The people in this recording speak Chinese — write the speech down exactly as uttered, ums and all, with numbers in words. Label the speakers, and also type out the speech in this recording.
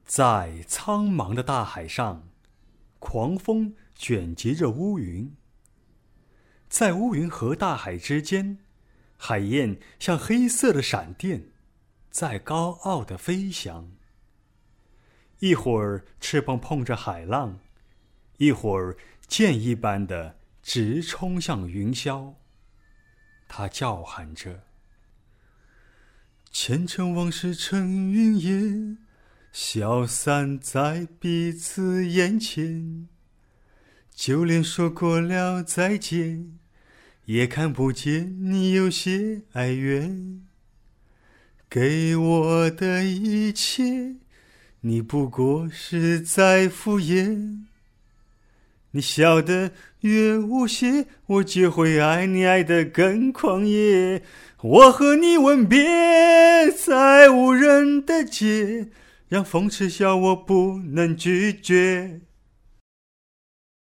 Speaker 1: 在苍茫的大海上，狂风卷集着乌云。在乌云和大海之间，海燕像黑色的闪电，在高傲地飞翔。一会儿翅膀碰着海浪，一会儿箭一般的直冲向云霄。它叫喊着：前尘往事成云烟，消散在彼此眼前，就连说过了再见，也看不见你有些哀怨。给我的一切，你不过是在敷衍。你笑得越无邪，我就会爱你爱得更狂野。我和你吻别在无人的街，让风痴笑我不能拒绝。